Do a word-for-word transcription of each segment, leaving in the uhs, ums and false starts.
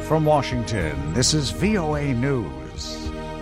From Washington, this is V O A News.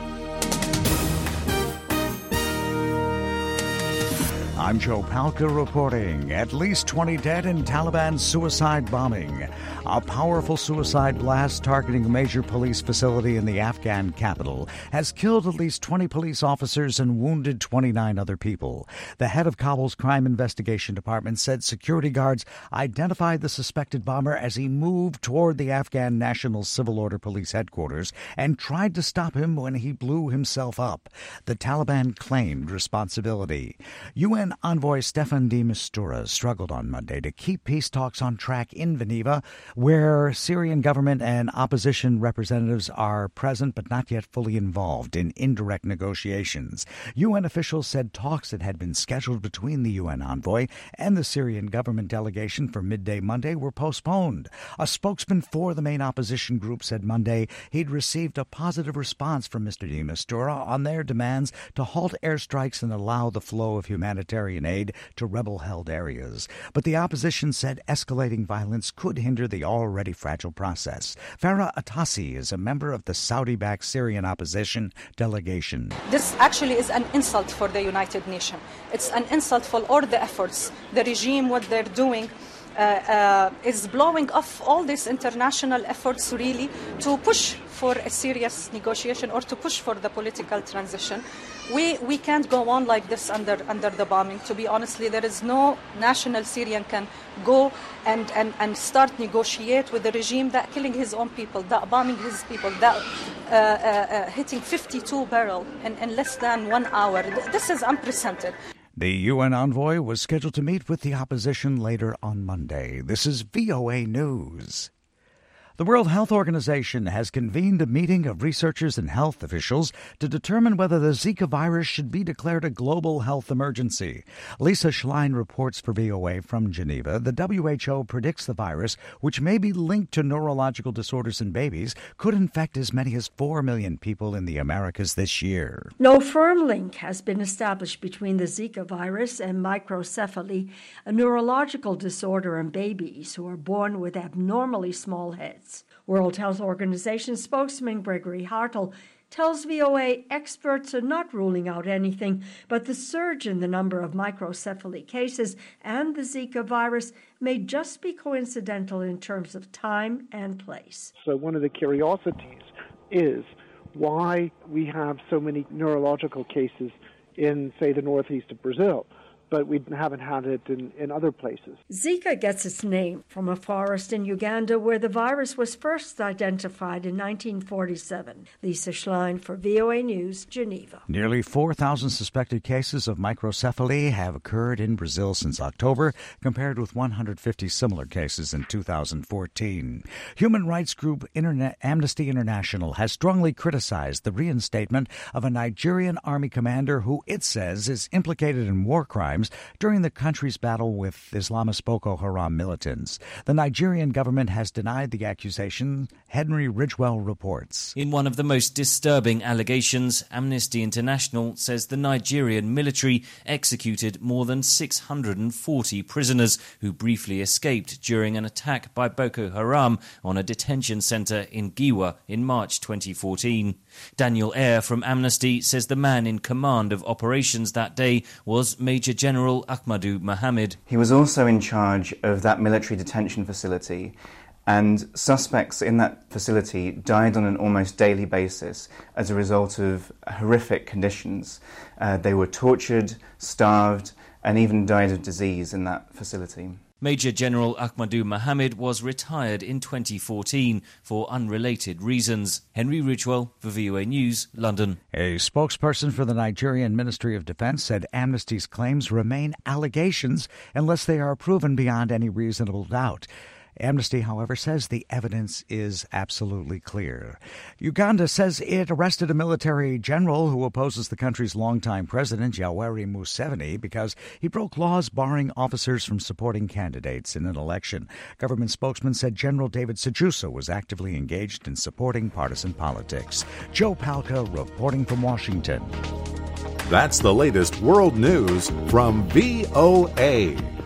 I'm Joe Palca reporting. At least twenty dead in Taliban suicide bombing. A powerful suicide blast targeting a major police facility in the Afghan capital has killed at least twenty police officers and wounded twenty-nine other people. The head of Kabul's Crime Investigation Department said security guards identified the suspected bomber as he moved toward the Afghan National Civil Order Police headquarters and tried to stop him when he blew himself up. The Taliban claimed responsibility. U N envoy Staffan de Mistura struggled on Monday to keep peace talks on track in Geneva, where Syrian government and opposition representatives are present but not yet fully involved in indirect negotiations. U N officials said talks that had been scheduled between the U N envoy and the Syrian government delegation for midday Monday were postponed. A spokesman for the main opposition group said Monday he'd received a positive response from Mister de Mistura on their demands to halt airstrikes and allow the flow of humanitarian aid to rebel-held areas. But the opposition said escalating violence could hinder the already fragile process. Farah Atassi is a member of the Saudi-backed Syrian opposition delegation. This actually is an insult for the United Nations. It's an insult for all the efforts. The regime, what they're doing, uh, uh, is blowing off all these international efforts really to push for a serious negotiation or to push for the political transition. We we can't go on like this under under the bombing. To be honestly, there is no national Syrian can go and, and, and start negotiate with the regime that killing his own people, that bombing his people, that uh, uh, uh, hitting fifty-two barrel in, in less than one hour. This is unprecedented. The U N envoy was scheduled to meet with the opposition later on Monday. This is V O A News. The World Health Organization has convened a meeting of researchers and health officials to determine whether the Zika virus should be declared a global health emergency. Lisa Schlein reports for V O A from Geneva. The W H O predicts the virus, which may be linked to neurological disorders in babies, could infect as many as four million people in the Americas this year. No firm link has been established between the Zika virus and microcephaly, a neurological disorder in babies who are born with abnormally small heads. World Health Organization spokesman Gregory Hartl tells V O A experts are not ruling out anything, but the surge in the number of microcephaly cases and the Zika virus may just be coincidental in terms of time and place. So one of the curiosities is why we have so many neurological cases in, say, the northeast of Brazil, but we haven't had it in, in other places. Zika gets its name from a forest in Uganda where the virus was first identified in nineteen forty-seven. Lisa Schlein for V O A News, Geneva. Nearly four thousand suspected cases of microcephaly have occurred in Brazil since October, compared with one hundred fifty similar cases in two thousand fourteen. Human rights group Internet Amnesty International has strongly criticized the reinstatement of a Nigerian army commander who it says is implicated in war crimes during the country's battle with Islamist Boko Haram militants. The Nigerian government has denied the accusation, Henry Ridgewell reports. In one of the most disturbing allegations, Amnesty International says the Nigerian military executed more than six hundred forty prisoners who briefly escaped during an attack by Boko Haram on a detention centre in Giwa in March twenty fourteen. Daniel Eyre from Amnesty says the man in command of operations that day was Major General Ahmadu Mohammed. He was also in charge of that military detention facility, and suspects in that facility died on an almost daily basis as a result of horrific conditions. Uh, they were tortured, starved, and even died of disease in that facility. Major General Ahmadu Mohammed was retired in twenty fourteen for unrelated reasons. Henry Ridgewell for V O A News, London. A spokesperson for the Nigerian Ministry of Defense said Amnesty's claims remain allegations unless they are proven beyond any reasonable doubt. Amnesty, however, says the evidence is absolutely clear. Uganda says it arrested a military general who opposes the country's longtime president, Yoweri Museveni, because he broke laws barring officers from supporting candidates in an election. Government spokesman said General David Sejusa was actively engaged in supporting partisan politics. Joe Palca reporting from Washington. That's the latest world news from V O A.